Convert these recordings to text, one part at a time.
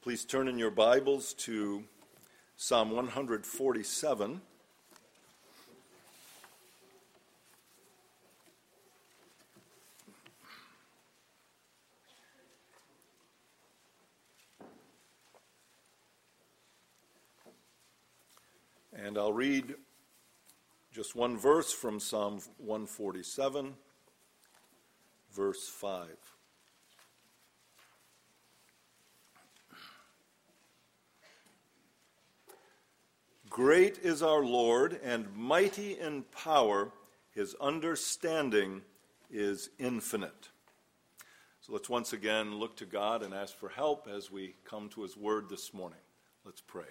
Please turn in your Bibles to Psalm 147. And I'll read just one verse from Psalm 147, verse 5. Great is our Lord, and mighty in power. His understanding is infinite. So let's once again look to God and ask for help as we come to His Word this morning. Let's pray.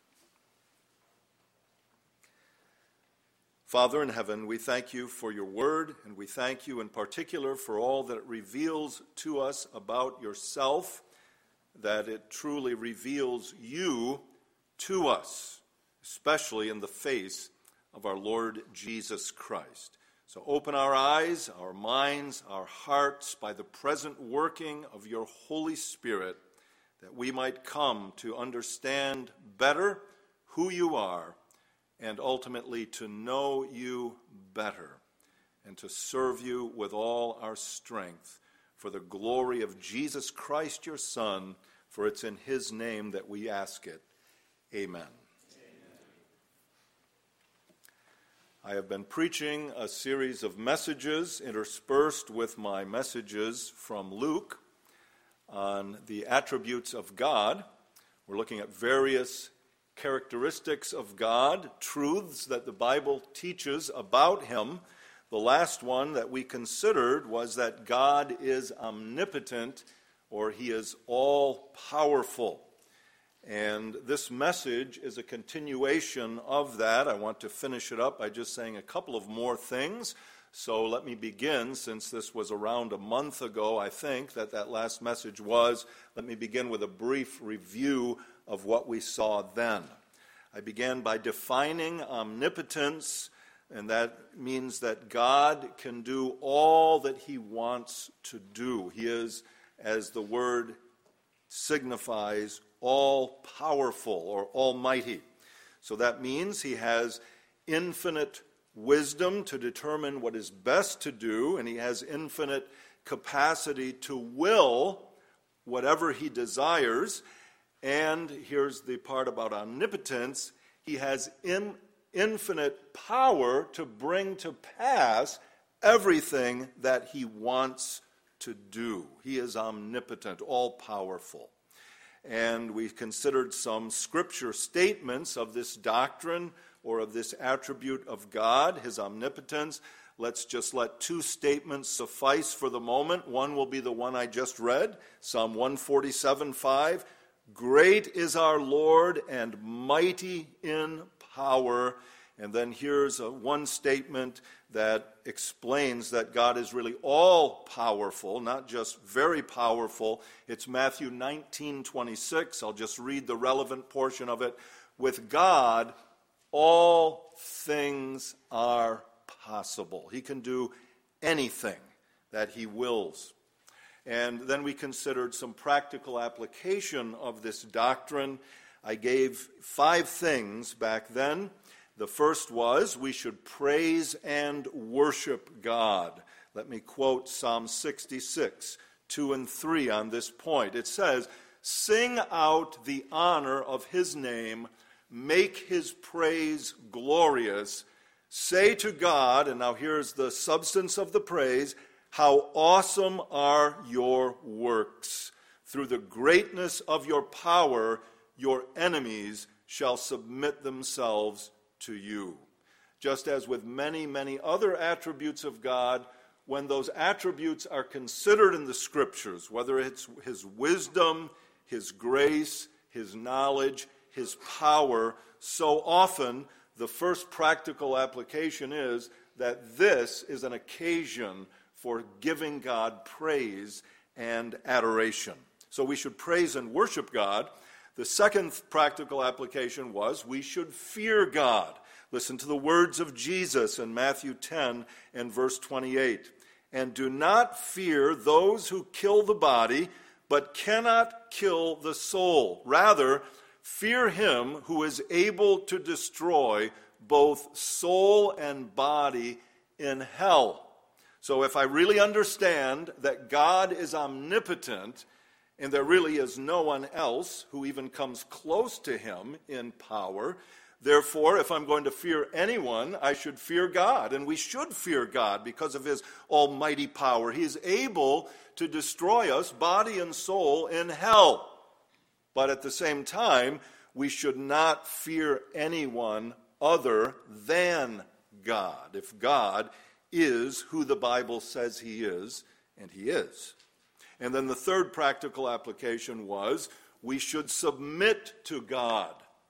Father in heaven, we thank you for your Word, and we thank you in particular for all that it reveals to us about yourself, that it truly reveals you to us, especially in the face of our Lord Jesus Christ. So open our eyes, our minds, our hearts by the present working of your Holy Spirit, that we might come to understand better who you are, and ultimately to know you better, and to serve you with all our strength for the glory of Jesus Christ, your Son, for it's in his name that we ask it. Amen. I have been preaching a series of messages interspersed with my messages from Luke on the attributes of God. We're looking at various characteristics of God, truths that the Bible teaches about him. The last one that we considered was that God is omnipotent, or he is all-powerful. And this message is a continuation of that. I want to finish it up by just saying a couple of more things. So let me begin, since this was around a month ago, I think, that last message was. Let me begin with a brief review of what we saw then. I began by defining omnipotence, and that means that God can do all that he wants to do. He is, as the word signifies, all-powerful or almighty. So that means he has infinite wisdom to determine what is best to do, and he has infinite capacity to will whatever he desires. And here's the part about omnipotence: he has infinite power to bring to pass everything that he wants to do. He is omnipotent, all-powerful. And we considered some scripture statements of this doctrine or of this attribute of God, his omnipotence. Let's just let two statements suffice for the moment. One will be the one I just read, Psalm 147:5. Great is our Lord and mighty in power. And then here's one statement that explains that God is really all-powerful, not just very powerful. It's Matthew 19:26. I'll just read the relevant portion of it. With God, all things are possible. He can do anything that he wills. And then we considered some practical application of this doctrine. I gave 5 things back then. The first was we should praise and worship God. Let me quote Psalm 66, 2 and 3 on this point. It says, "Sing out the honor of his name, make his praise glorious. Say to God," and now here's the substance of the praise, "How awesome are your works. Through the greatness of your power, your enemies shall submit themselves to you." Just as with many, many other attributes of God, when those attributes are considered in the Scriptures, whether it's his wisdom, his grace, his knowledge, his power, so often the first practical application is that this is an occasion for giving God praise and adoration. So we should praise and worship God. The second practical application was we should fear God. Listen to the words of Jesus in Matthew 10 and verse 28. "And do not fear those who kill the body, but cannot kill the soul. Rather, fear him who is able to destroy both soul and body in hell. So if I really understand that God is omnipotent, and there really is no one else who even comes close to him in power, therefore, if I'm going to fear anyone, I should fear God. And we should fear God because of his almighty power. He is able to destroy us, body and soul, in hell. But at the same time, we should not fear anyone other than God, if God is who the Bible says he is, and he is. And then the third practical application was we should submit to God.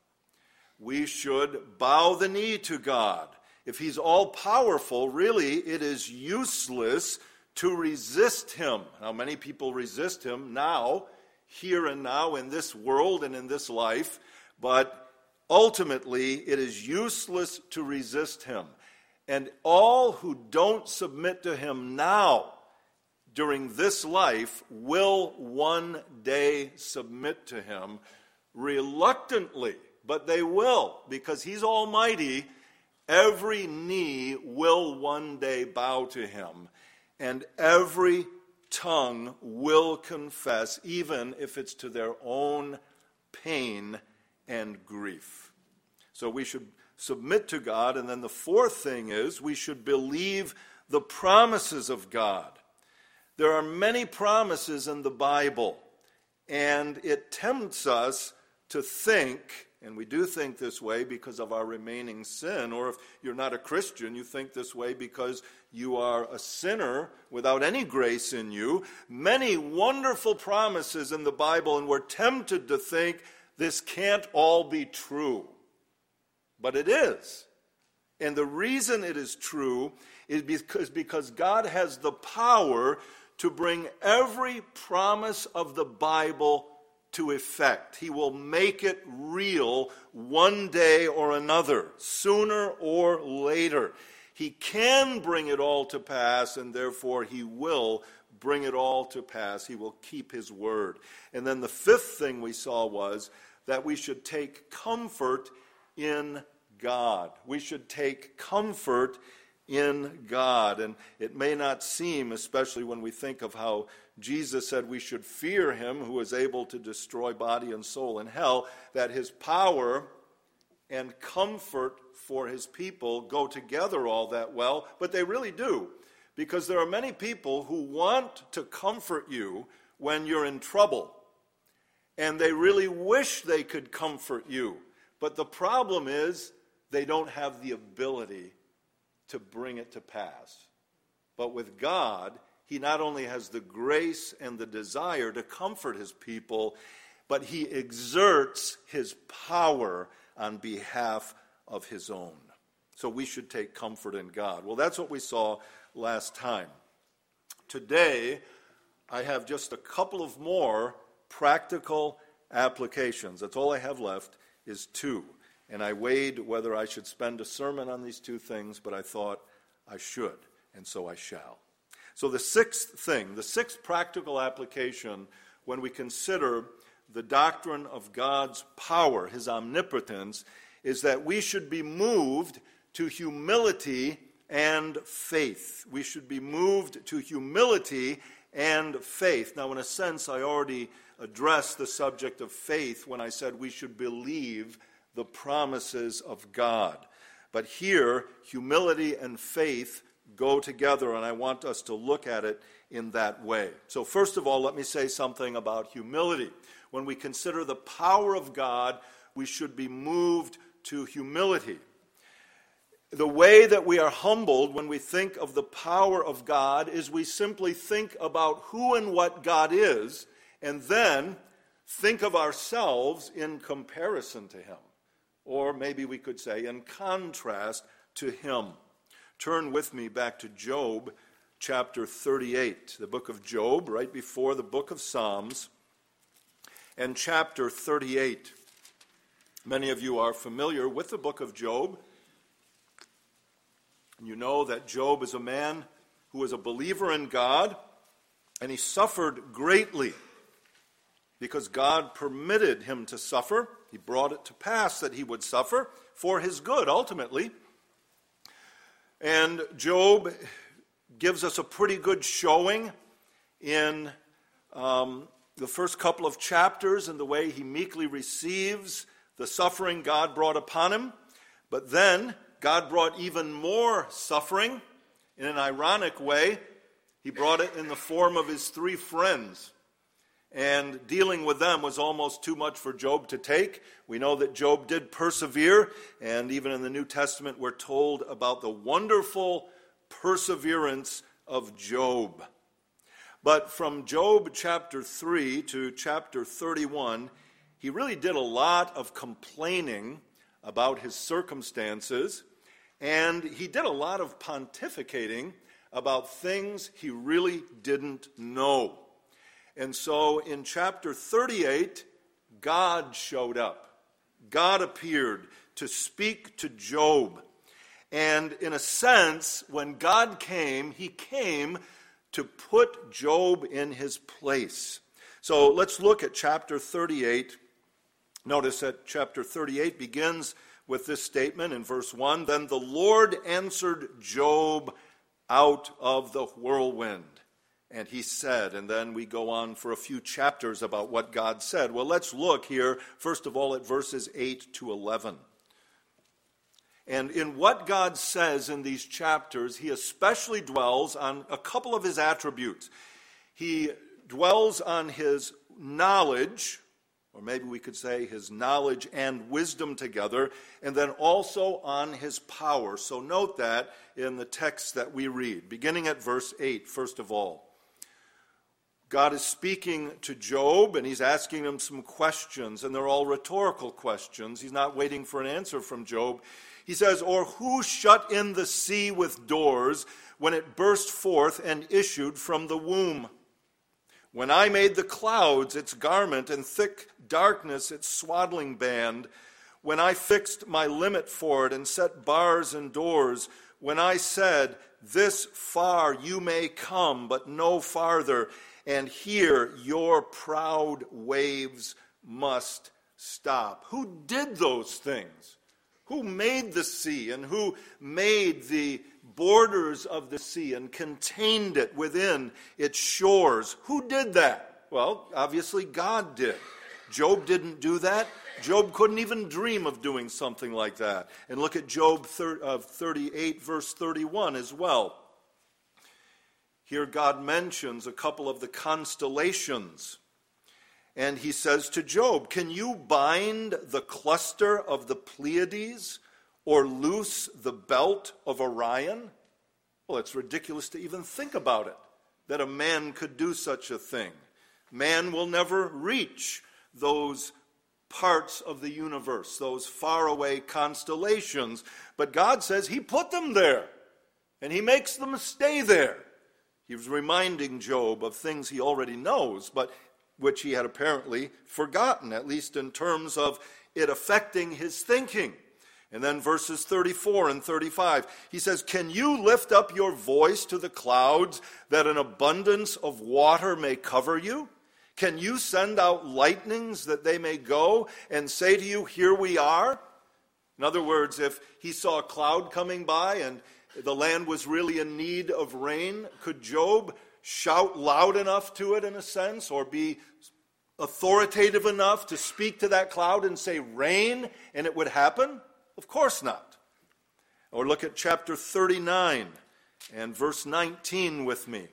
We should bow the knee to God. If he's all-powerful, really it is useless to resist him. Now, many people resist him now, here and now, in this world and in this life, but ultimately it is useless to resist him. And all who don't submit to him now, during this life, will one day submit to him reluctantly. But they will, because he's almighty. Every knee will one day bow to him, and every tongue will confess, even if it's to their own pain and grief. So we should submit to God. And then the fourth thing is we should believe the promises of God. There are many promises in the Bible, and it tempts us to think, and we do think this way because of our remaining sin, or if you're not a Christian, you think this way because you are a sinner without any grace in you. Many wonderful promises in the Bible, and we're tempted to think this can't all be true. But it is. And the reason it is true is because God has the power to bring every promise of the Bible to effect. He will make it real one day or another, sooner or later. He can bring it all to pass, and therefore he will bring it all to pass. He will keep his word. And then the fifth thing we saw was that we should take comfort in God. We should take comfort in God. And it may not seem, especially when we think of how Jesus said we should fear him who is able to destroy body and soul in hell, that his power and comfort for his people go together all that well, but they really do. Because there are many people who want to comfort you when you're in trouble. And they really wish they could comfort you. But the problem is they don't have the ability to bring it to pass. But with God, he not only has the grace and the desire to comfort his people, but he exerts his power on behalf of his own. So we should take comfort in God. Well, that's what we saw last time. Today, I have just a couple of more practical applications. That's all I have left is two. And I weighed whether I should spend a sermon on these two things, but I thought I should, and so I shall. So the sixth thing, the sixth practical application when we consider the doctrine of God's power, his omnipotence, is that we should be moved to humility and faith. We should be moved to humility and faith. Now, in a sense, I already addressed the subject of faith when I said we should believe the promises of God. But here, humility and faith go together, and I want us to look at it in that way. So first of all, let me say something about humility. When we consider the power of God, we should be moved to humility. The way that we are humbled when we think of the power of God is we simply think about who and what God is, and then think of ourselves in comparison to him. Or maybe we could say in contrast to him. Turn with me back to Job chapter 38, the book of Job, right before the book of Psalms, and chapter 38. Many of you are familiar with the book of Job. You know that Job is a man who was a believer in God, and he suffered greatly. because God permitted him to suffer. He brought it to pass that he would suffer for his good, ultimately. And Job gives us a pretty good showing in the first couple of chapters in the way he meekly receives the suffering God brought upon him. But then God brought even more suffering in an ironic way. He brought it in the form of his 3 friends. And dealing with them was almost too much for Job to take. We know that Job did persevere, and even in the New Testament we're told about the wonderful perseverance of Job. But from Job chapter 3 to chapter 31, he really did a lot of complaining about his circumstances, and he did a lot of pontificating about things he really didn't know. And so in chapter 38, God showed up. God appeared to speak to Job. And in a sense, when God came, he came to put Job in his place. So let's look at chapter 38. Notice that chapter 38 begins with this statement in verse 1. Then the Lord answered Job out of the whirlwind. And he said, and then we go on for a few chapters about what God said. Well, let's look here, first of all, at verses 8 to 11. And in what God says in these chapters, he especially dwells on a couple of his attributes. He dwells on his knowledge, or maybe we could say his knowledge and wisdom together, and then also on his power. So note that in the text that we read, beginning at verse 8, first of all. God is speaking to Job, and he's asking him some questions, and they're all rhetorical questions. He's not waiting for an answer from Job. He says, or who shut in the sea with doors when it burst forth and issued from the womb? When I made the clouds its garment and thick darkness its swaddling band, when I fixed my limit for it and set bars and doors, when I said, this far you may come, but no farther, and here your proud waves must stop. Who did those things? Who made the sea and who made the borders of the sea and contained it within its shores? Who did that? Well, obviously God did. Job didn't do that. Job couldn't even dream of doing something like that. And look at Job 38, verse 31 as well. Here God mentions a couple of the constellations. And he says to Job, can you bind the cluster of the Pleiades or loose the belt of Orion? Well, it's ridiculous to even think about it, that a man could do such a thing. Man will never reach those parts of the universe, those faraway constellations. But God says he put them there, and he makes them stay there. He was reminding Job of things he already knows, but which he had apparently forgotten, at least in terms of it affecting his thinking. And then verses 34 and 35, he says, can you lift up your voice to the clouds that an abundance of water may cover you? Can you send out lightnings that they may go and say to you, here we are? In other words, if he saw a cloud coming by and the land was really in need of rain, could Job shout loud enough to it in a sense, or be authoritative enough to speak to that cloud and say rain and it would happen? Of course not. Or look at chapter 39 and verse 19 with me.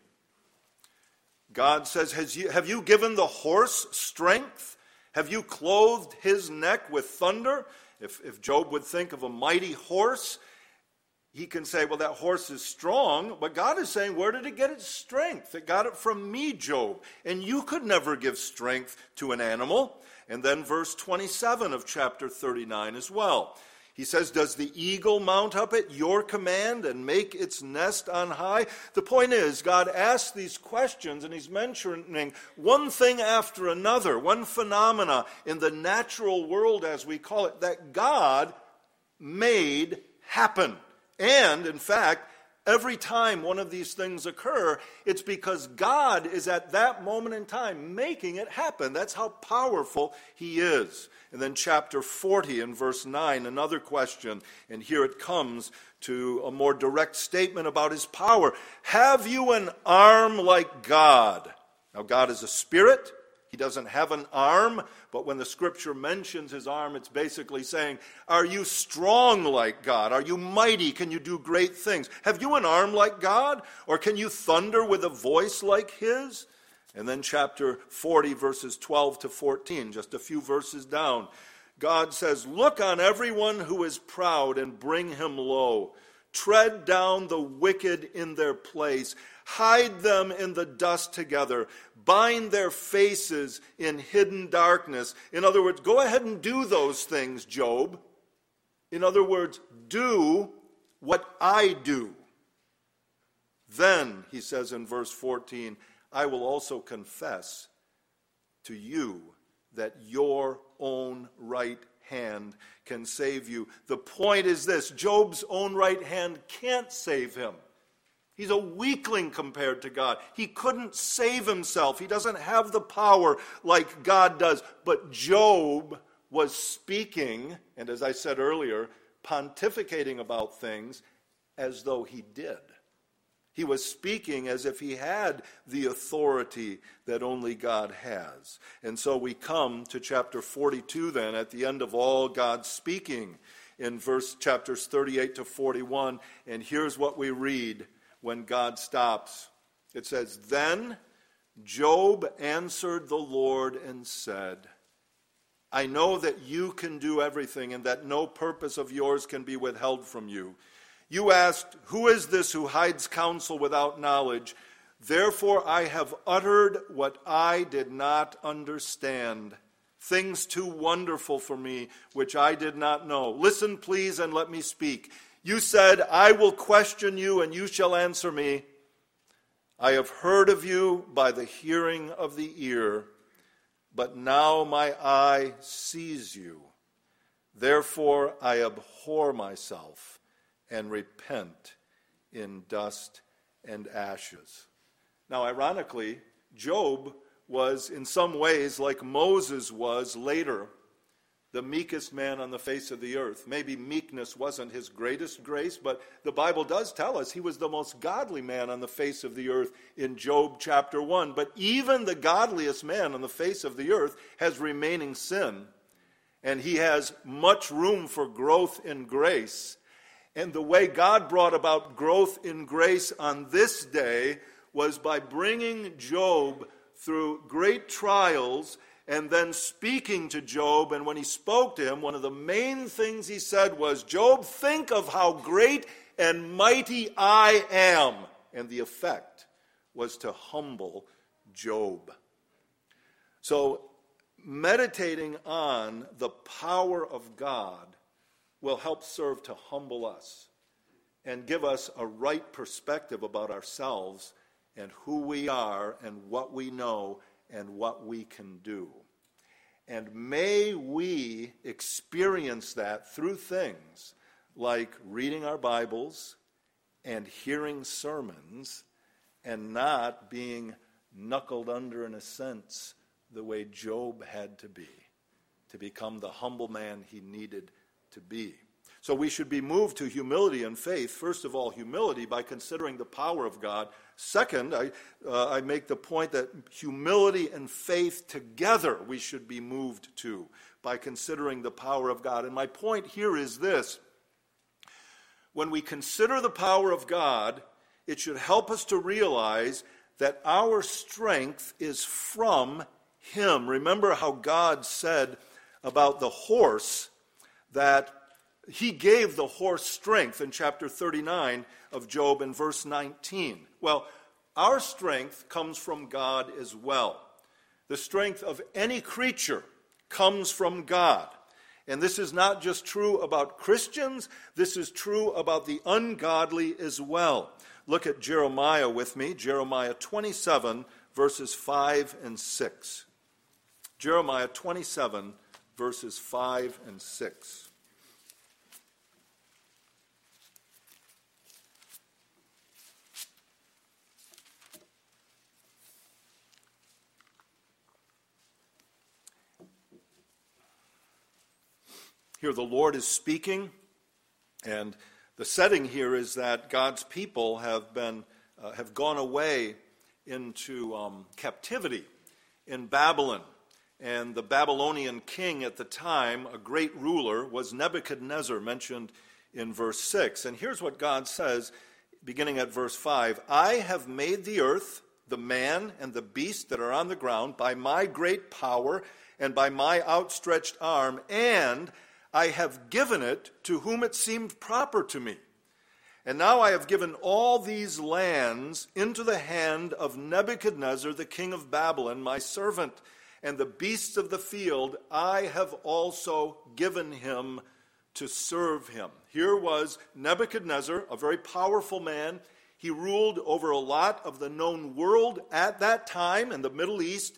God says, have you given the horse strength? Have you clothed his neck with thunder? If Job would think of a mighty horse, he can say, well, that horse is strong, but God is saying, where did it get its strength? It got it from me, Job. And you could never give strength to an animal. And then verse 27 of chapter 39 as well. He says, does the eagle mount up at your command and make its nest on high? The point is, God asks these questions, and he's mentioning one thing after another, one phenomena in the natural world, as we call it, that God made happen. And, in fact, Every time one of these things occur, it's because God is at that moment in time making it happen. That's how powerful he is. And then chapter 40 and verse 9, another question, and here it comes to a more direct statement about his power. Have you an arm like God? Now God is a spirit. He doesn't have an arm, but when the scripture mentions his arm, it's basically saying, are you strong like God? Are you mighty? Can you do great things? Have you an arm like God? Or can you thunder with a voice like his? And then chapter 40, verses 12 to 14, just a few verses down, God says, look on everyone who is proud and bring him low. Tread down the wicked in their place. Hide them in the dust together. Bind their faces in hidden darkness. In other words, go ahead and do those things, Job. In other words, do what I do. Then, he says in verse 14, I will also confess to you that your own right hand can save you. The point is this: Job's own right hand can't save him. He's a weakling compared to God. He couldn't save himself. He doesn't have the power like God does. But Job was speaking, and as I said earlier, pontificating about things as though he did. He was speaking as if he had the authority that only God has. And so we come to chapter 42 then, at the end of all God's speaking, in chapters 38 to 41. And here's what we read when God stops. It says, Then Job answered the Lord and said, I know that you can do everything and that no purpose of yours can be withheld from you. You asked, who is this who hides counsel without knowledge? Therefore I have uttered what I did not understand, things too wonderful for me, which I did not know. Listen, please, and let me speak. You said, I will question you, and you shall answer me. I have heard of you by the hearing of the ear, but now my eye sees you. Therefore I abhor myself and repent in dust and ashes. Now, ironically, Job was in some ways like Moses was later, the meekest man on the face of the earth. Maybe meekness wasn't his greatest grace, but the Bible does tell us he was the most godly man on the face of the earth in Job chapter 1. But even the godliest man on the face of the earth has remaining sin, and he has much room for growth in grace. And the way God brought about growth in grace on this day was by bringing Job through great trials and then speaking to Job. And when he spoke to him, one of the main things he said was, Job, think of how great and mighty I am. And the effect was to humble Job. So meditating on the power of God will help serve to humble us and give us a right perspective about ourselves and who we are and what we know and what we can do. And may we experience that through things like reading our Bibles and hearing sermons and not being knuckled under, in a sense, the way Job had to be, to become the humble man he needed to be. So we should be moved to humility and faith. First of all, humility by considering the power of God. Second, I make the point that humility and faith together we should be moved to by considering the power of God. And my point here is this. When we consider the power of God, it should help us to realize that our strength is from Him. Remember how God said about the horse that He gave the horse strength in chapter 39 of Job in verse 19. Well, our strength comes from God as well. The strength of any creature comes from God. And this is not just true about Christians, this is true about the ungodly as well. Look at Jeremiah with me, Jeremiah 27, verses 5 and 6. Jeremiah 27, verses 5 and 6. Here the Lord is speaking, and the setting here is that God's people have gone away into captivity in Babylon. And the Babylonian king at the time, a great ruler, was Nebuchadnezzar, mentioned in verse 6. And here's what God says, beginning at verse 5. I have made the earth, the man and the beast that are on the ground, by my great power and by my outstretched arm, and I have given it to whom it seemed proper to me. And now I have given all these lands into the hand of Nebuchadnezzar, the king of Babylon, my servant, and the beasts of the field I have also given him to serve him. Here was Nebuchadnezzar, a very powerful man. He ruled over a lot of the known world at that time in the Middle East.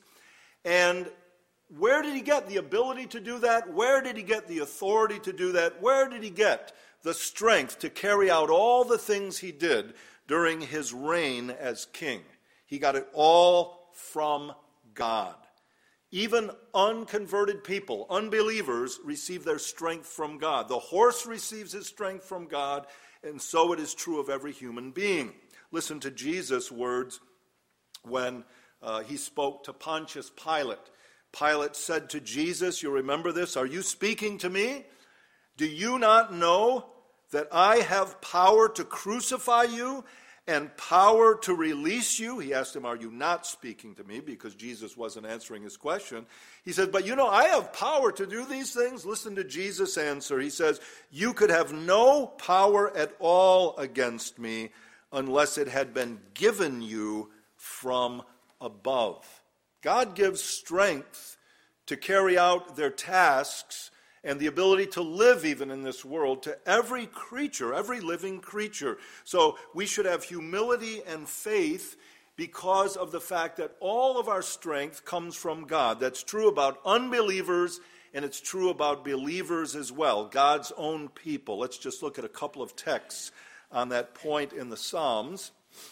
And where did he get the ability to do that? Where did he get the authority to do that? Where did he get the strength to carry out all the things he did during his reign as king? He got it all from God. Even unconverted people, unbelievers, receive their strength from God. The horse receives his strength from God, and so it is true of every human being. Listen to Jesus' words when he spoke to Pontius Pilate. Pilate said to Jesus, you remember this, are you speaking to me? Do you not know that I have power to crucify you and power to release you? He asked him, are you not speaking to me? Because Jesus wasn't answering his question. He said, but you know, I have power to do these things. Listen to Jesus' answer. He says, you could have no power at all against me unless it had been given you from above. God gives strength to carry out their tasks and the ability to live even in this world to every creature, every living creature. So we should have humility and faith because of the fact that all of our strength comes from God. That's true about unbelievers, and it's true about believers as well, God's own people. Let's just look at a couple of texts on that point in the Psalms.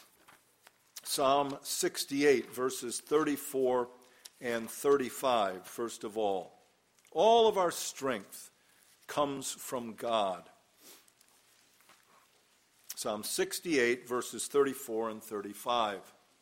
Psalm 68, verses 34 and 35, first of all. All of our strength comes from God. Psalm 68, verses 34 and 35.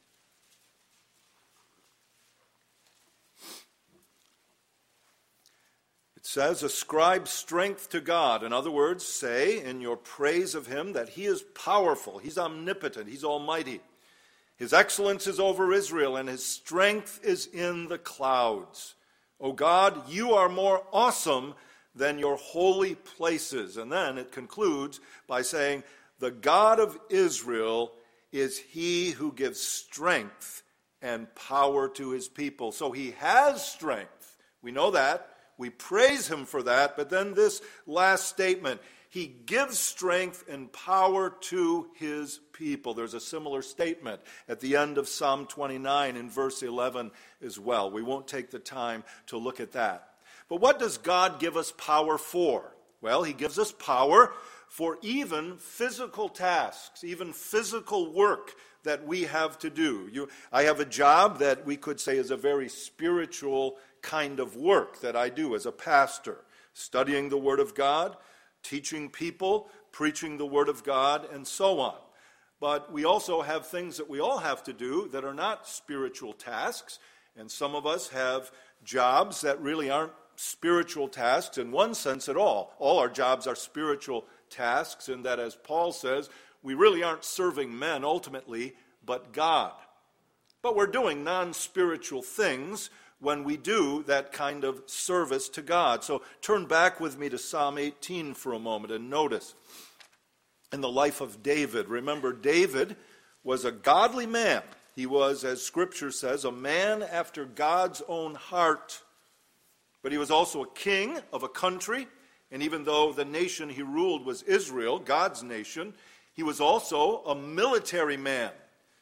It says, ascribe strength to God. In other words, say in your praise of him that he is powerful, he's omnipotent, he's almighty. His excellence is over Israel, and his strength is in the clouds. O God, you are more awesome than your holy places. And then it concludes by saying, the God of Israel is he who gives strength and power to his people. So he has strength. We know that. We praise him for that. But then this last statement, he gives strength and power to his people. There's a similar statement at the end of Psalm 29 in verse 11 as well. We won't take the time to look at that. But what does God give us power for? Well, he gives us power for even physical tasks, even physical work that we have to do. I have a job that we could say is a very spiritual kind of work that I do as a pastor, studying the Word of God, teaching people, preaching the Word of God, and so on. But we also have things that we all have to do that are not spiritual tasks, and some of us have jobs that really aren't spiritual tasks in one sense at all. All our jobs are spiritual tasks, in that, as Paul says, we really aren't serving men ultimately, but God. But we're doing non-spiritual things when we do that kind of service to God. So turn back with me to Psalm 18 for a moment and notice in the life of David. Remember, David was a godly man. He was, as Scripture says, a man after God's own heart. But he was also a king of a country, and even though the nation he ruled was Israel, God's nation, he was also a military man.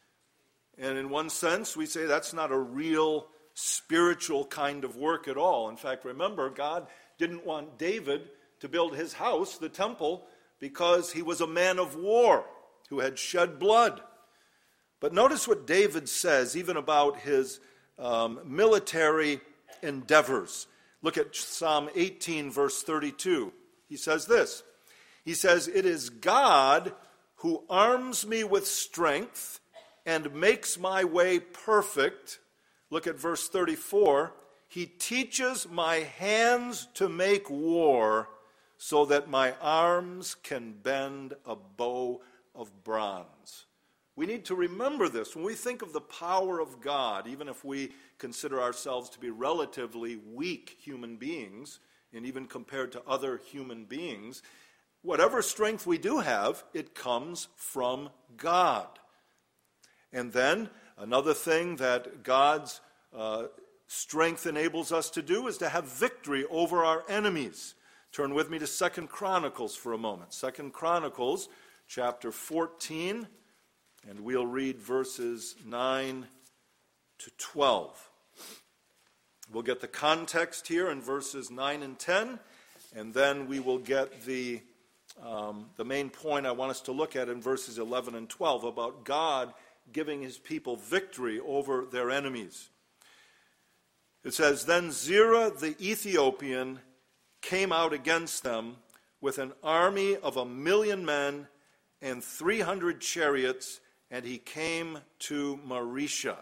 And in one sense, we say that's not a real spiritual kind of work at all. In fact, remember, God didn't want David to build his house, the temple, because he was a man of war who had shed blood. But notice what David says, even about his military endeavors. Look at Psalm 18, verse 32. He says this. He says, "It is God who arms me with strength and makes my way perfect." Look at verse 34. "He teaches my hands to make war so that my arms can bend a bow of bronze." We need to remember this. When we think of the power of God, even if we consider ourselves to be relatively weak human beings, and even compared to other human beings, whatever strength we do have, it comes from God. And then another thing that God's strength enables us to do is to have victory over our enemies. Turn with me to 2 Chronicles for a moment. 2 Chronicles chapter 14, and we'll read verses 9 to 12. We'll get the context here in verses 9 and 10, and then we will get the main point I want us to look at in verses 11 and 12 about God giving his people victory over their enemies. It says, "Then Zerah the Ethiopian came out against them with an army of 1,000,000 men and 300 chariots, and he came to Maresha."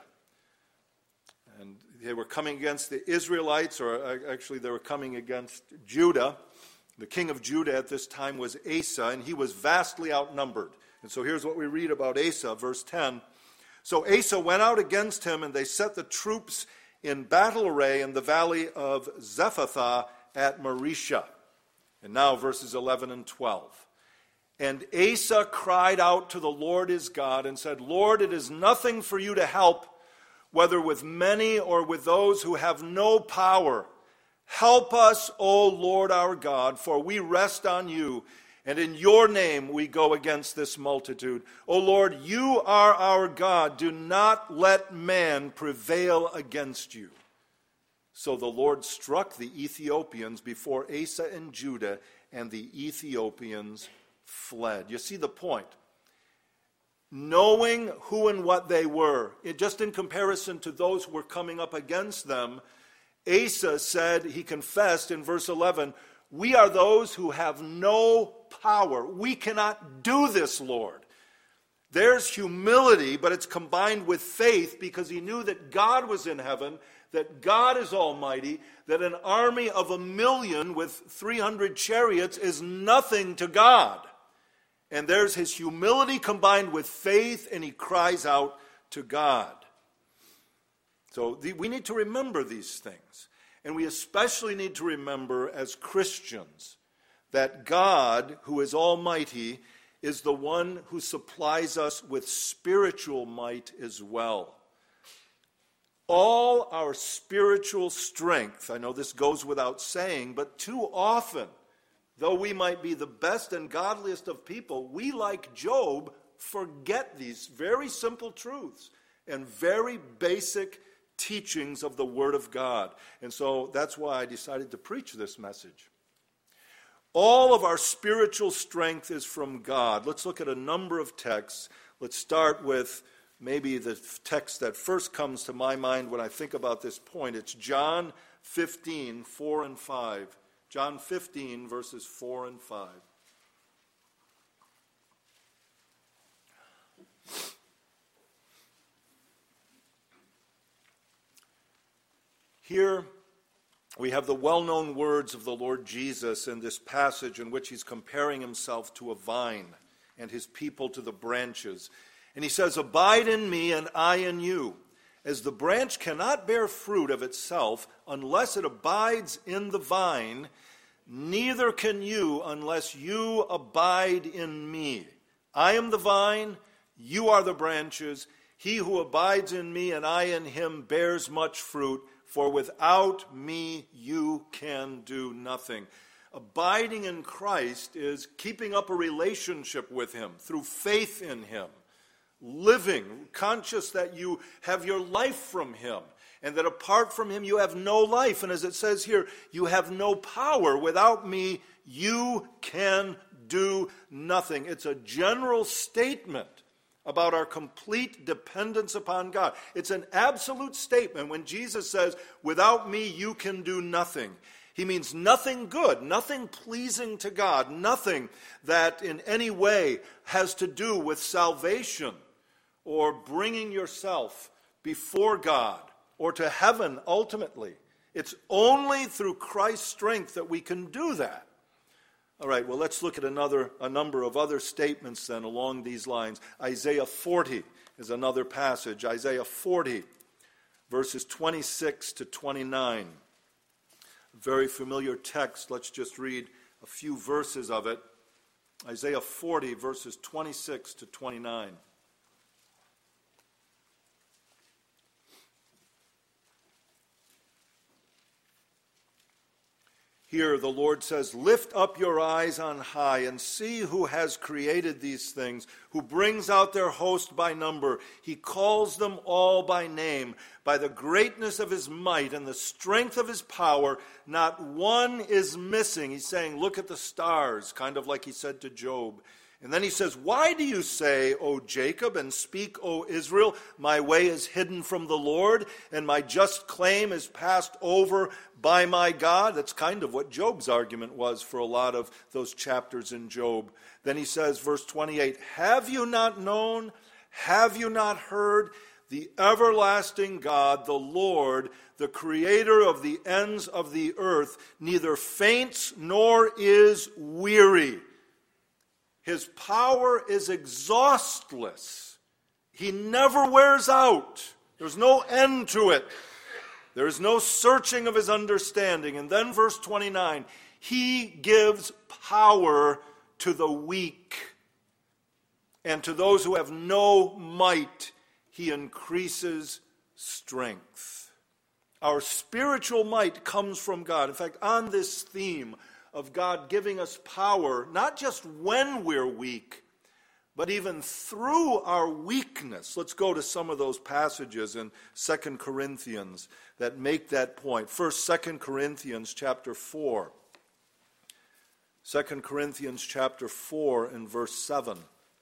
And they were coming against the Israelites, or actually they were coming against Judah. The king of Judah at this time was Asa, and he was vastly outnumbered. And so here's what we read about Asa, verse 10. "So Asa went out against him, and they set the troops in battle array in the valley of Zephathah at Maresha." And now verses 11 and 12. "And Asa cried out to the Lord his God and said, 'Lord, it is nothing for you to help, whether with many or with those who have no power. Help us, O Lord our God, for we rest on you, and in your name we go against this multitude. O Lord, you are our God. Do not let man prevail against you.' So the Lord struck the Ethiopians before Asa and Judah, and the Ethiopians fled." You see the point. Knowing who and what they were, just in comparison to those who were coming up against them, Asa said, he confessed in verse 11, "We are those who have no power. We cannot do this, Lord." There's humility, but it's combined with faith, because he knew that God was in heaven, that God is almighty, that an army of 1,000,000 with 300 chariots is nothing to God. And there's his humility combined with faith, and he cries out to God. So we need to remember these things. And we especially need to remember as Christians that God, who is almighty, is the one who supplies us with spiritual might as well. All our spiritual strength, I know this goes without saying, but too often, though we might be the best and godliest of people, we, like Job, forget these very simple truths and very basic teachings of the Word of God. And so that's why I decided to preach this message. All of our spiritual strength is from God. Let's look at a number of texts. Let's start with maybe the text that first comes to my mind when I think about this point. It's John 15, 4 and 5. John 15, verses 4 and 5. Here we have the well-known words of the Lord Jesus in this passage in which he's comparing himself to a vine and his people to the branches. And he says, "Abide in me and I in you. As the branch cannot bear fruit of itself unless it abides in the vine, neither can you unless you abide in me. I am the vine, you are the branches. He who abides in me and I in him bears much fruit, for without me you can do nothing." Abiding in Christ is keeping up a relationship with him through faith in him, living, conscious that you have your life from him, and that apart from him you have no life. And as it says here, you have no power. Without me, you can do nothing. It's a general statement about our complete dependence upon God. It's an absolute statement when Jesus says, without me you can do nothing. He means nothing good, nothing pleasing to God, nothing that in any way has to do with salvation or bringing yourself before God or to heaven ultimately. It's only through Christ's strength that we can do that. All right, well, let's look at a number of other statements then along these lines. Isaiah 40 is another passage. Isaiah 40, verses 26 to 29. Very familiar text. Let's just read a few verses of it. Isaiah 40, verses 26 to 29. Here the Lord says, lift up your eyes on high and see who has created these things, who brings out their host by number. He calls them all by name. By the greatness of his might and the strength of his power, not one is missing. He's saying, look at the stars, kind of like he said to Job. And then he says, why do you say, O Jacob, and speak, O Israel, my way is hidden from the Lord, and my just claim is passed over by my God? That's kind of what Job's argument was for a lot of those chapters in Job. Then he says, verse 28, have you not known, have you not heard, the everlasting God, the Lord, the creator of the ends of the earth, neither faints nor is weary. His power is exhaustless. He never wears out. There's no end to it. There is no searching of his understanding. And then verse 29, he gives power to the weak. And to those who have no might, he increases strength. Our spiritual might comes from God. In fact, on this theme of God giving us power, not just when we're weak, but even through our weakness. Let's go to some of those passages in 2 Corinthians that make that point. First, 2 Corinthians chapter 4. 2 Corinthians chapter 4 and verse 7.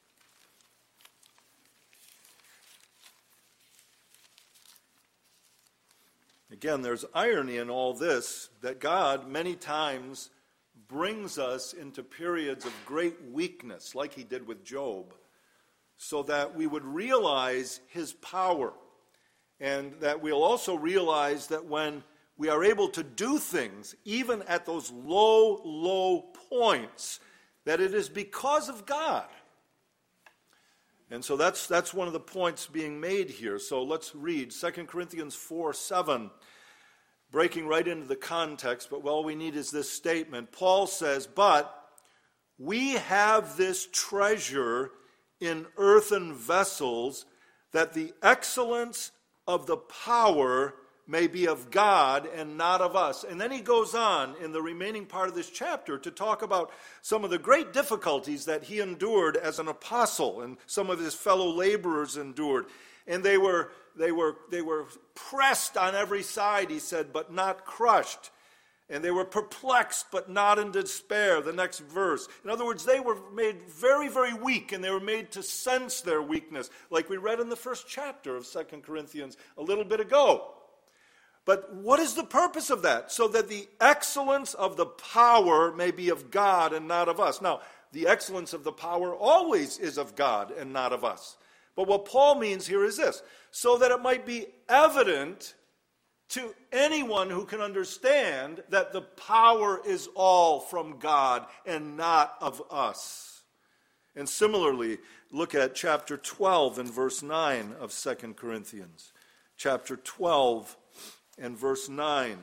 Again, there's irony in all this, that God many times brings us into periods of great weakness, like he did with Job, so that we would realize his power, and that we'll also realize that when we are able to do things, even at those low, low points, that it is because of God. And so that's one of the points being made here. So let's read 2 Corinthians 4:7. Breaking right into the context, but all we need is this statement. Paul says, but we have this treasure in earthen vessels, that the excellence of the power may be of God and not of us. And then he goes on in the remaining part of this chapter to talk about some of the great difficulties that he endured as an apostle and some of his fellow laborers endured. And they were pressed on every side, he said, but not crushed. And they were perplexed, but not in despair, the next verse. In other words, they were made very, very weak, and they were made to sense their weakness, like we read in the first chapter of 2 Corinthians a little bit ago. But what is the purpose of that? So that the excellence of the power may be of God and not of us. Now, the excellence of the power always is of God and not of us. But what Paul means here is this, so that it might be evident to anyone who can understand that the power is all from God and not of us. And similarly, look at chapter 12 and verse 9 of 2 Corinthians. Chapter 12 and verse 9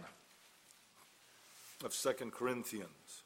of 2 Corinthians.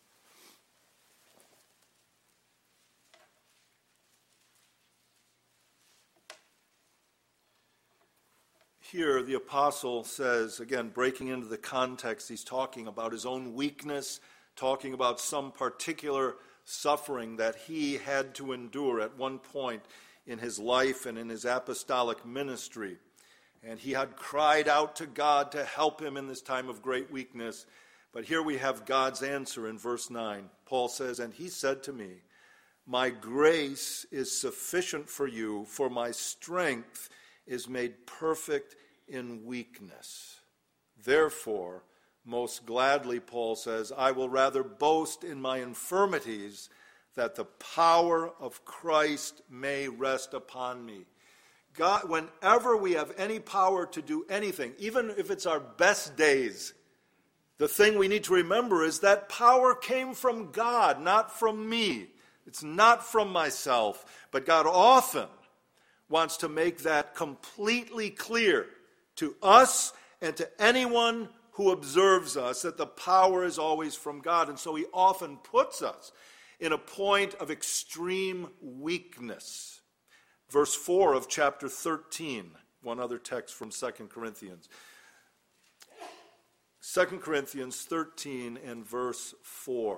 Here, the apostle says, again, breaking into the context, he's talking about his own weakness, talking about some particular suffering that he had to endure at one point in his life and in his apostolic ministry. And he had cried out to God to help him in this time of great weakness. But here we have God's answer in verse 9. Paul says, and he said to me, My grace is sufficient for you, for my strength is made perfect in weakness. Therefore, most gladly, Paul says, I will rather boast in my infirmities, that the power of Christ may rest upon me. God, whenever we have any power to do anything, even if it's our best days, the thing we need to remember is that power came from God, not from me. It's not from myself, but God often wants to make that completely clear to us and to anyone who observes us, that the power is always from God. And so he often puts us in a point of extreme weakness. Verse 4 of chapter 13, one other text from 2 Corinthians. 2 Corinthians 13 and verse 4.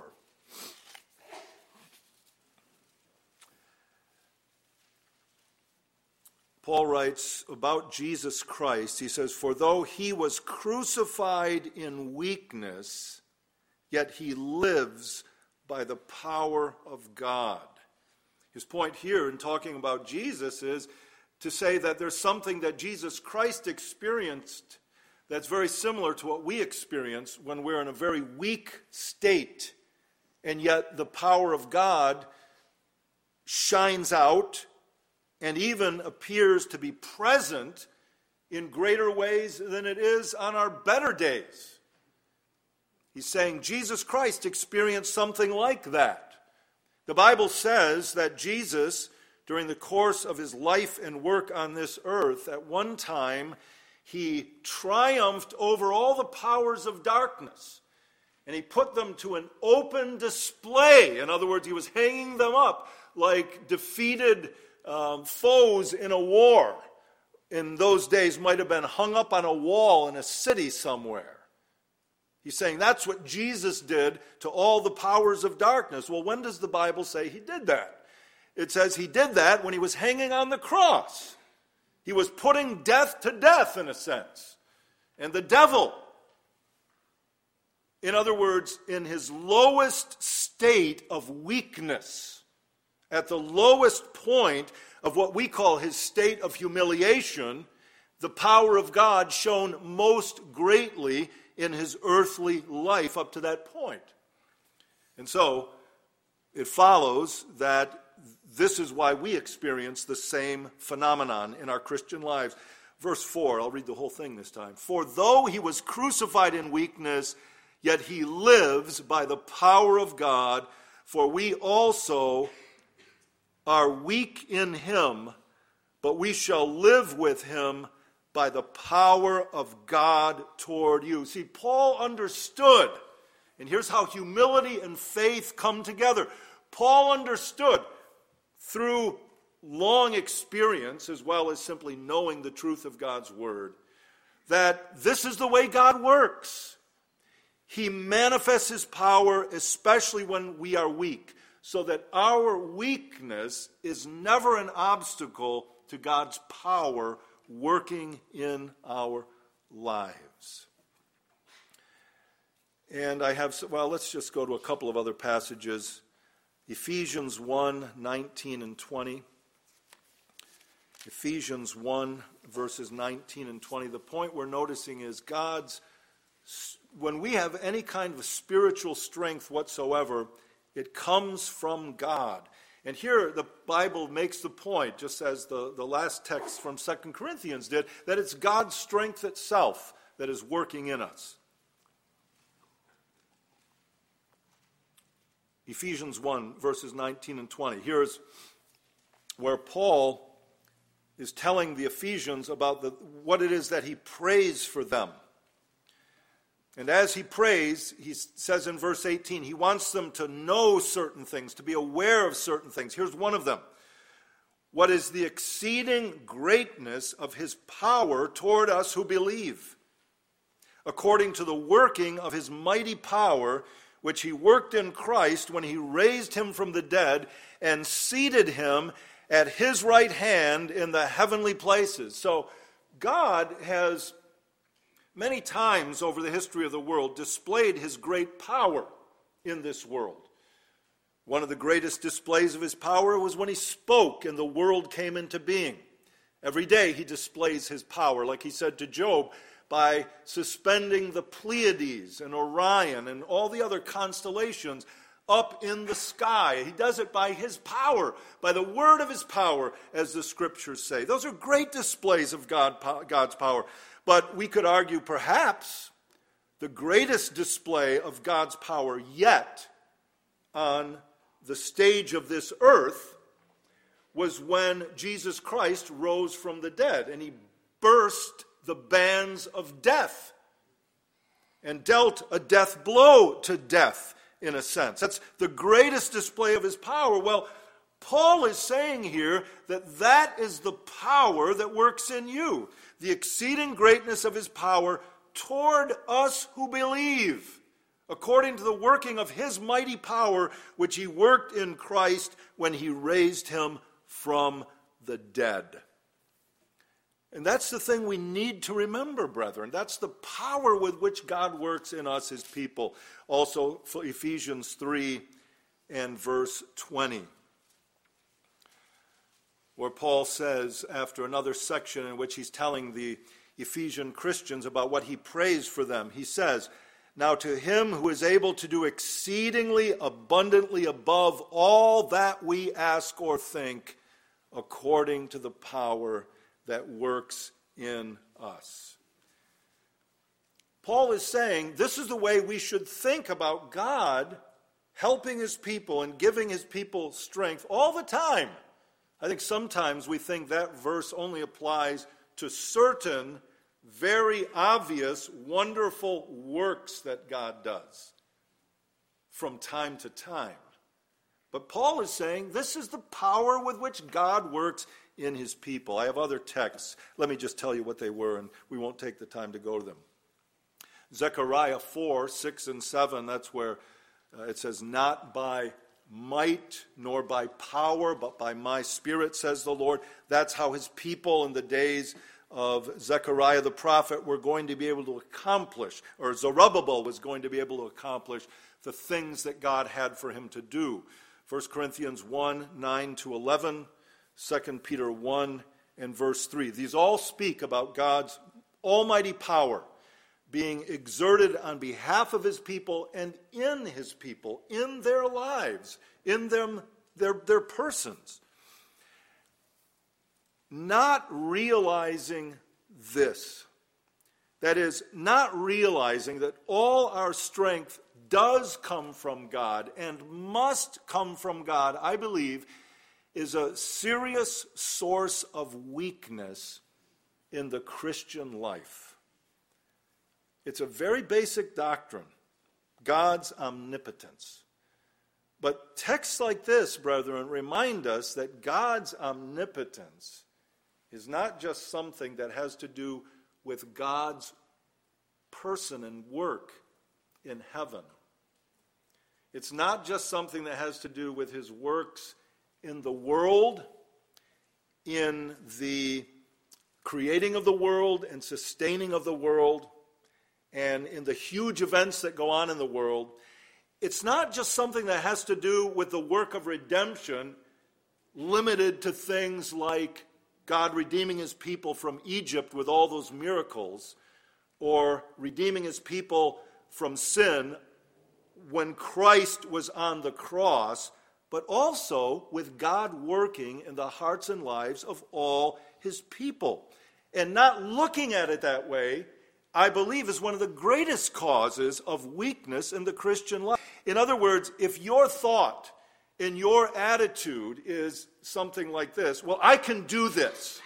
Paul writes about Jesus Christ, he says, for though he was crucified in weakness, yet he lives by the power of God. His point here in talking about Jesus is to say that there's something that Jesus Christ experienced that's very similar to what we experience when we're in a very weak state, and yet the power of God shines out and even appears to be present in greater ways than it is on our better days. He's saying Jesus Christ experienced something like that. The Bible says that Jesus, during the course of his life and work on this earth, at one time, he triumphed over all the powers of darkness. And he put them to an open display. In other words, he was hanging them up like defeated foes in a war. In those days might have been hung up on a wall in a city somewhere. He's saying that's what Jesus did to all the powers of darkness. Well, when does the Bible say he did that? It says he did that when he was hanging on the cross. He was putting death to death, in a sense. And the devil, in other words, in his lowest state of weakness, at the lowest point of what we call his state of humiliation, the power of God shone most greatly in his earthly life up to that point. And so, it follows that this is why we experience the same phenomenon in our Christian lives. Verse 4, I'll read the whole thing this time. For though he was crucified in weakness, yet he lives by the power of God, for we also are weak in him, but we shall live with him by the power of God toward you. See, Paul understood, and here's how humility and faith come together. Paul understood through long experience, as well as simply knowing the truth of God's word, that this is the way God works. He manifests his power, especially when we are weak, so that our weakness is never an obstacle to God's power working in our lives. And let's just go to a couple of other passages. Ephesians 1, 19 and 20. Ephesians 1, verses 19 and 20. The point we're noticing is when we have any kind of spiritual strength whatsoever, it comes from God. And here the Bible makes the point, just as the last text from 2 Corinthians did, that it's God's strength itself that is working in us. Ephesians 1, verses 19 and 20. Here's where Paul is telling the Ephesians about what it is that he prays for them. And as he prays, he says in verse 18, he wants them to know certain things, to be aware of certain things. Here's one of them. What is the exceeding greatness of his power toward us who believe, according to the working of his mighty power, which he worked in Christ when he raised him from the dead and seated him at his right hand in the heavenly places. So God has many times over the history of the world displayed his great power in this world. One of the greatest displays of his power was when he spoke and the world came into being. Every day he displays his power, like he said to Job, by suspending the Pleiades and Orion and all the other constellations up in the sky. He does it by his power, by the word of his power, as the scriptures say. Those are great displays of God's power. But we could argue perhaps the greatest display of God's power yet on the stage of this earth was when Jesus Christ rose from the dead and he burst the bands of death and dealt a death blow to death, in a sense. That's the greatest display of his power. Well, Paul is saying here that that is the power that works in you, the exceeding greatness of his power toward us who believe, according to the working of his mighty power, which he worked in Christ when he raised him from the dead. And that's the thing we need to remember, brethren. That's the power with which God works in us, his people. Also, for Ephesians 3 and verse 20, where Paul says, after another section in which he's telling the Ephesian Christians about what he prays for them, he says, "Now to him who is able to do exceedingly abundantly above all that we ask or think, according to the power that works in us." Paul is saying this is the way we should think about God helping his people and giving his people strength all the time. I think sometimes we think that verse only applies to certain very obvious, wonderful works that God does from time to time. But Paul is saying this is the power with which God works in his people. I have other texts. Let me just tell you what they were, and we won't take the time to go to them. Zechariah 4, 6 and 7, that's where it says, "Not by might nor by power, but by my spirit, says the Lord." That's how his people in the days of Zechariah the prophet were going to be able to accomplish, or Zerubbabel was going to be able to accomplish the things that God had for him to do. 1 Corinthians 1, 9 to 11, 2 Peter 1 and verse 3. These all speak about God's almighty power being exerted on behalf of his people and in his people, in their lives, in their persons. Not realizing this, that is, not realizing that all our strength does come from God and must come from God, I believe, is a serious source of weakness in the Christian life. It's a very basic doctrine, God's omnipotence. But texts like this, brethren, remind us that God's omnipotence is not just something that has to do with God's person and work in heaven. It's not just something that has to do with his works in the world, in the creating of the world and sustaining of the world, and in the huge events that go on in the world. It's not just something that has to do with the work of redemption, limited to things like God redeeming his people from Egypt with all those miracles, or redeeming his people from sin when Christ was on the cross, but also with God working in the hearts and lives of all his people. And not looking at it that way, I believe, is one of the greatest causes of weakness in the Christian life. In other words, if your thought and your attitude is something like this, well, I can do this.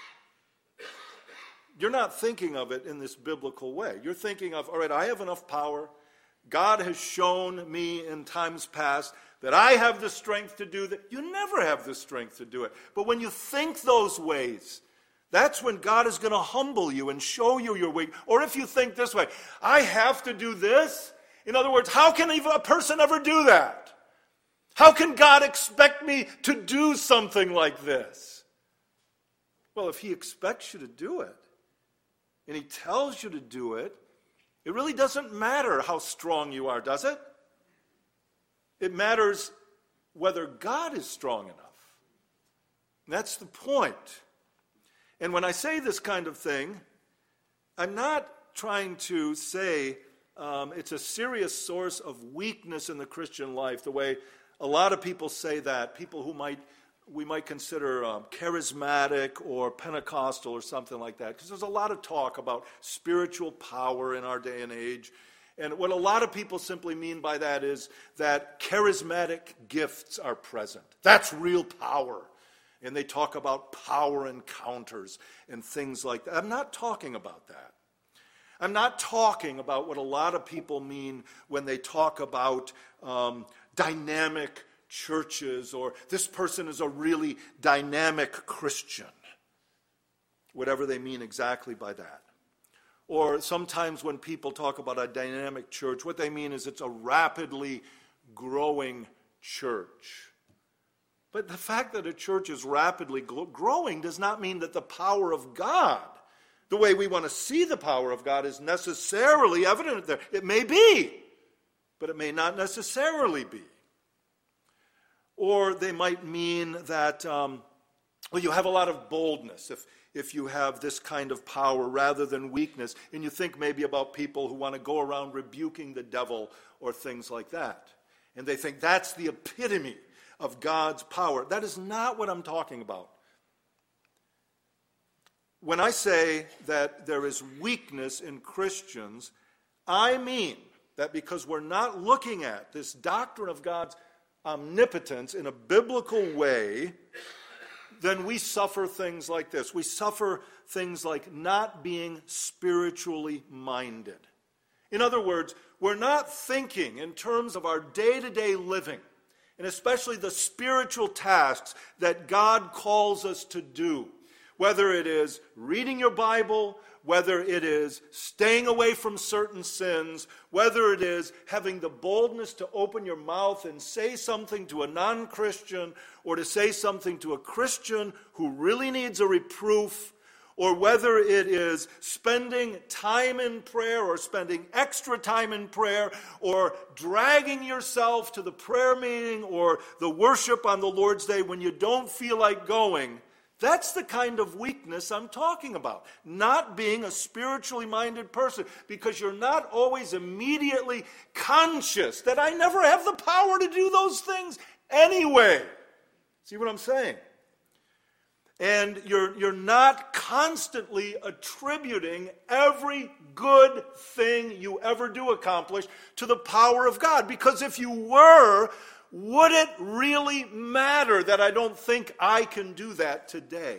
You're not thinking of it in this biblical way. You're thinking of, all right, I have enough power. God has shown me in times past that I have the strength to do that. You never have the strength to do it. But when you think those ways, that's when God is going to humble you and show you your weak. Or if you think this way, I have to do this. In other words, how can a person ever do that? How can God expect me to do something like this? Well, if he expects you to do it, and he tells you to do it, it really doesn't matter how strong you are, does it? It matters whether God is strong enough. That's the point. And when I say this kind of thing, I'm not trying to say it's a serious source of weakness in the Christian life, the way a lot of people say that, people who we might consider charismatic or Pentecostal or something like that, because there's a lot of talk about spiritual power in our day and age. And what a lot of people simply mean by that is that charismatic gifts are present. That's real power. And they talk about power encounters and things like that. I'm not talking about that. I'm not talking about what a lot of people mean when they talk about dynamic churches, or this person is a really dynamic Christian. Whatever they mean exactly by that. Or sometimes when people talk about a dynamic church, what they mean is it's a rapidly growing church. But the fact that a church is rapidly growing does not mean that the power of God, the way we want to see the power of God, is necessarily evident there. It may be, but it may not necessarily be. Or they might mean that, you have a lot of boldness if you have this kind of power rather than weakness. And you think maybe about people who want to go around rebuking the devil or things like that. And they think that's the epitome of God's power. That is not what I'm talking about. When I say that there is weakness in Christians, I mean that because we're not looking at this doctrine of God's omnipotence in a biblical way, then we suffer things like this. We suffer things like not being spiritually minded. In other words, we're not thinking in terms of our day-to-day living, and especially the spiritual tasks that God calls us to do. Whether it is reading your Bible, whether it is staying away from certain sins, whether it is having the boldness to open your mouth and say something to a non-Christian, or to say something to a Christian who really needs a reproof, or whether it is spending time in prayer or spending extra time in prayer, or dragging yourself to the prayer meeting or the worship on the Lord's Day when you don't feel like going. That's the kind of weakness I'm talking about. Not being a spiritually minded person, because you're not always immediately conscious that I never have the power to do those things anyway. See what I'm saying? And you're not constantly attributing every good thing you ever do accomplish to the power of God. Because if you were, would it really matter that I don't think I can do that today?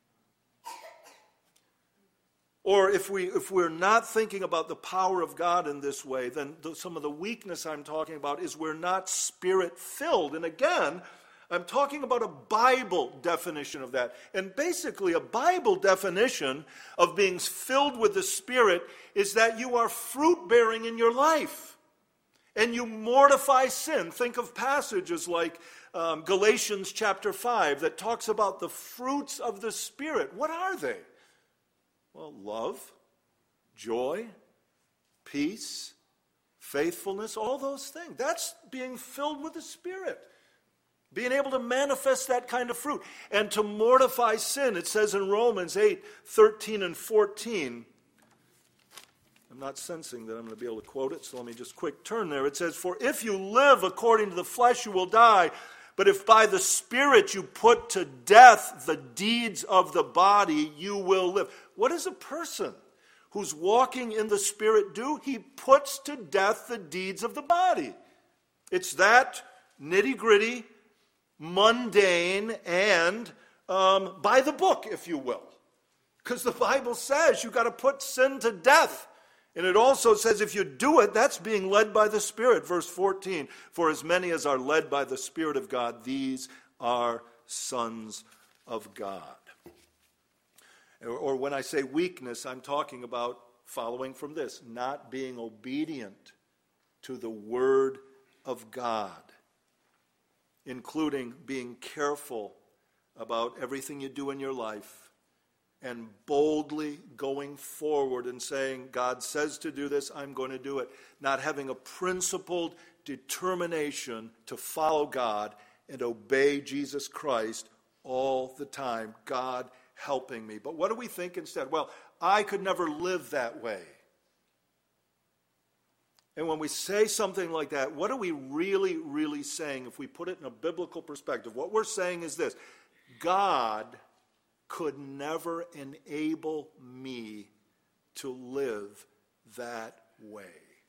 Or if we're not thinking about the power of God in this way, then some of the weakness I'm talking about is we're not Spirit-filled. And again, I'm talking about a Bible definition of that. And basically, a Bible definition of being filled with the Spirit is that you are fruit-bearing in your life. And you mortify sin. Think of passages like Galatians chapter 5 that talks about the fruits of the Spirit. What are they? Well, love, joy, peace, faithfulness, all those things. That's being filled with the Spirit. Being able to manifest that kind of fruit. And to mortify sin, it says in Romans 8:13 and 14. I'm not sensing that I'm going to be able to quote it, so let me just quick turn there. It says, "For if you live according to the flesh, you will die. But if by the Spirit you put to death the deeds of the body, you will live." What does a person who's walking in the Spirit do? He puts to death the deeds of the body. It's that nitty-gritty, mundane, and by the book, if you will. Because the Bible says you've got to put sin to death. And it also says if you do it, that's being led by the Spirit. Verse 14, "For as many as are led by the Spirit of God, these are sons of God." Or when I say weakness, I'm talking about, following from this, not being obedient to the Word of God, including being careful about everything you do in your life and boldly going forward and saying, God says to do this, I'm going to do it. Not having a principled determination to follow God and obey Jesus Christ all the time. God helping me. But what do we think instead? Well, I could never live that way. And when we say something like that, what are we really, really saying if we put it in a biblical perspective? What we're saying is this: God could never enable me to live that way.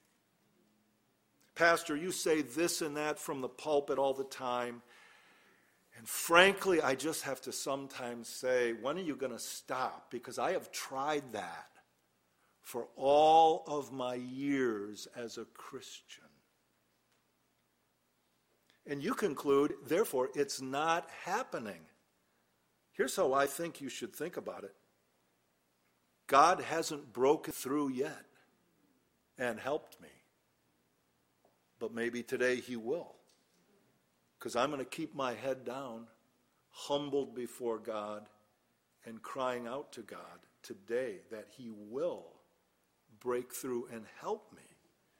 Pastor, you say this and that from the pulpit all the time. And frankly, I just have to sometimes say, when are you going to stop? Because I have tried that for all of my years as a Christian. And you conclude, therefore, it's not happening. Here's how I think you should think about it. God hasn't broken through yet and helped me. But maybe today he will. Because I'm going to keep my head down, humbled before God, and crying out to God today that he will break through and help me.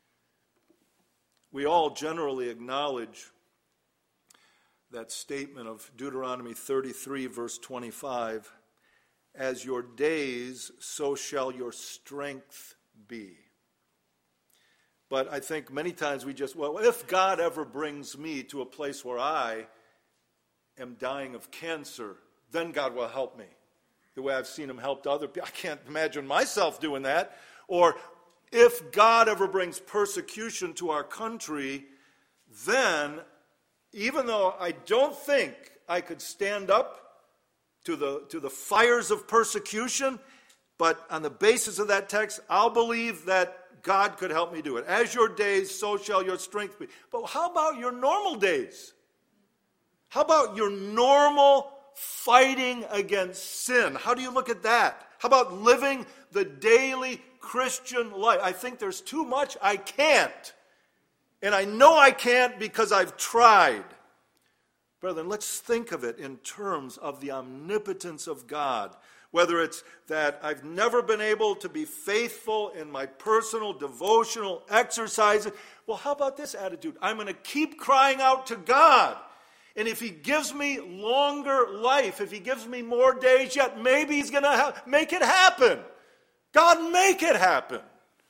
We all generally acknowledge that statement of Deuteronomy 33, verse 25, as your days, so shall your strength be. But I think many times we just, well, if God ever brings me to a place where I am dying of cancer, then God will help me. The way I've seen him help other people. I can't imagine myself doing that. Or if God ever brings persecution to our country, then even though I don't think I could stand up to the fires of persecution, but on the basis of that text, I'll believe that God could help me do it. As your days, so shall your strength be. But how about your normal days? How about your normal fighting against sin? How do you look at that? How about living the daily Christian life? I think there's too much I can't. And I know I can't because I've tried. Brethren, let's think of it in terms of the omnipotence of God. Whether it's that I've never been able to be faithful in my personal devotional exercises. Well, how about this attitude? I'm going to keep crying out to God. And if he gives me longer life, if he gives me more days yet, maybe he's going to make it happen. God, make it happen.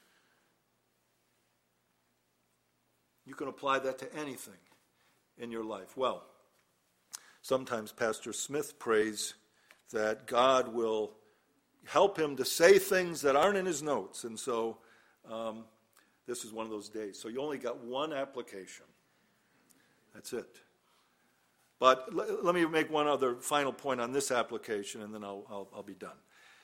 You can apply that to anything in your life. Well, sometimes Pastor Smith prays that God will help him to say things that aren't in his notes. And so this is one of those days. So you only got one application. That's it. But let me make one other final point on this application, and then I'll be done.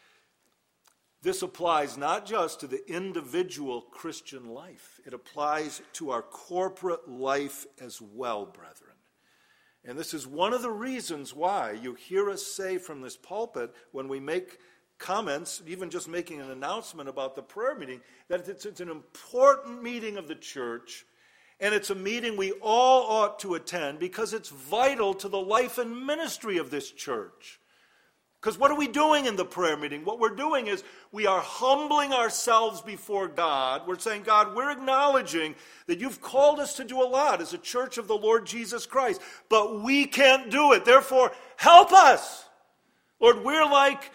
This applies not just to the individual Christian life. It applies to our corporate life as well, brethren. And this is one of the reasons why you hear us say from this pulpit when we make comments, even just making an announcement about the prayer meeting, that it's an important meeting of the church, and it's a meeting we all ought to attend because it's vital to the life and ministry of this church. Because what are we doing in the prayer meeting? What we're doing is we are humbling ourselves before God. We're saying, God, we're acknowledging that you've called us to do a lot as a church of the Lord Jesus Christ, but we can't do it. Therefore, help us. Lord, we're like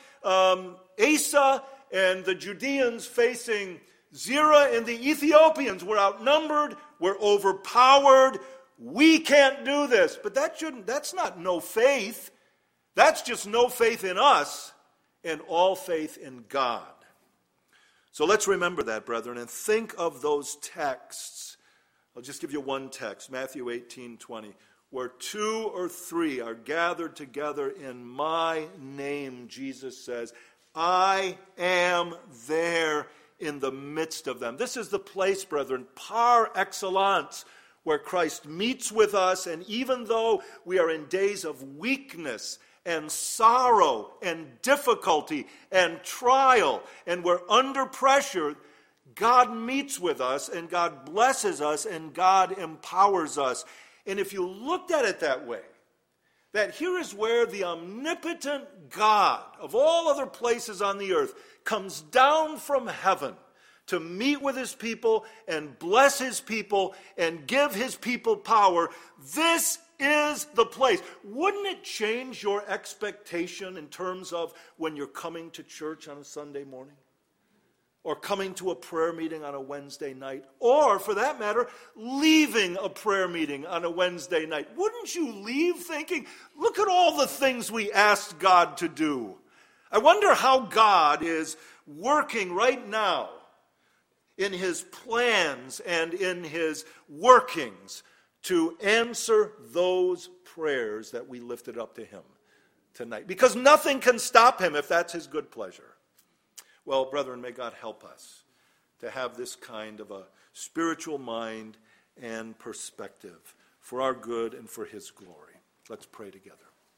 Asa and the Judeans facing Zerah and the Ethiopians. We're outnumbered. We're overpowered. We can't do this. But that's not no faith. That's just no faith in us and all faith in God. So let's remember that, brethren, and think of those texts. I'll just give you one text, Matthew 18:20, where 2 or 3 are gathered together in my name, Jesus says, I am there in the midst of them. This is the place, brethren, par excellence, where Christ meets with us, and even though we are in days of weakness and sorrow and difficulty and trial, and we're under pressure, God meets with us, and God blesses us, and God empowers us. And if you looked at it that way, that here is where the omnipotent God of all other places on the earth comes down from heaven to meet with his people and bless his people and give his people power, this is the place. Wouldn't it change your expectation in terms of when you're coming to church on a Sunday morning? Or coming to a prayer meeting on a Wednesday night? Or, for that matter, leaving a prayer meeting on a Wednesday night? Wouldn't you leave thinking, look at all the things we asked God to do? I wonder how God is working right now in his plans and in his workings to answer those prayers that we lifted up to him tonight. Because nothing can stop him if that's his good pleasure. Well, brethren, may God help us to have this kind of a spiritual mind and perspective for our good and for his glory. Let's pray together.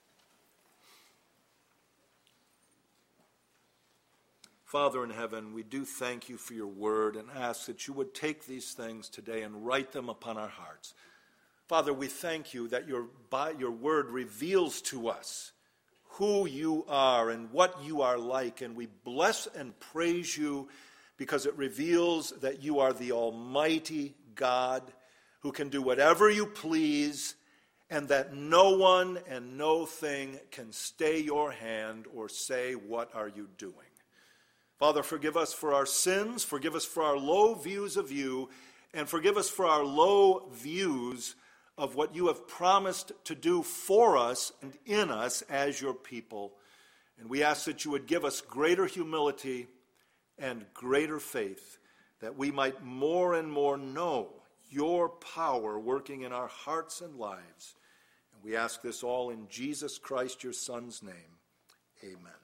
Father in heaven, we do thank you for your word and ask that you would take these things today and write them upon our hearts. Father, we thank you that your word reveals to us who you are and what you are like, and we bless and praise you because it reveals that you are the Almighty God who can do whatever you please, and that no one and no thing can stay your hand or say, "What are you doing?" Father, forgive us for our sins, forgive us for our low views of you, and forgive us for our low views of what you have promised to do for us and in us as your people. And we ask that you would give us greater humility and greater faith, that we might more and more know your power working in our hearts and lives. And we ask this all in Jesus Christ, your Son's name. Amen.